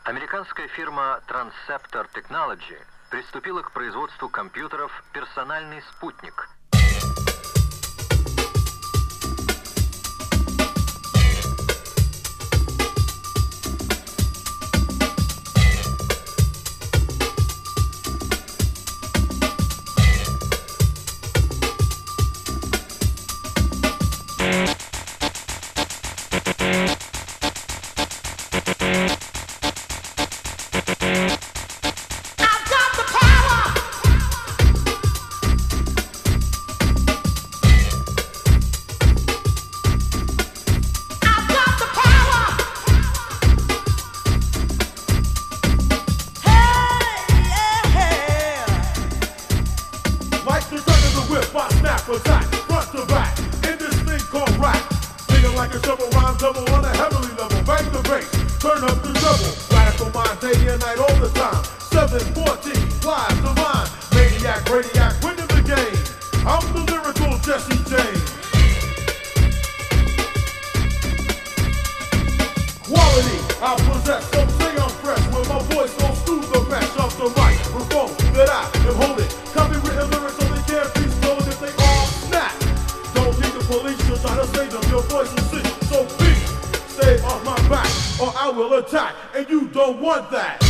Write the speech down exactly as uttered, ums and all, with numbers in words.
Американская фирма Transceptor Technology приступила к производству компьютеров «Персональный спутник». Attack, front to back, in this thing called rap. Thinking like a shovel, rhyme double on a heavenly level. Bang the bass, turn up the double. Radical mind, day and night, all the time. seven fourteen, live, divine. Maniac, radiac, winning the game. I'm the lyrical Jesse James. Quality, I possess, some say I'm fresh. When my voice goes through the mesh of the microphone that I am holding. Copywritten lyrics so they can't be stolen if they all snap. Don't need the police to try to save them. Your voice will sing, so please stay off my back or I will attack, and you don't want that.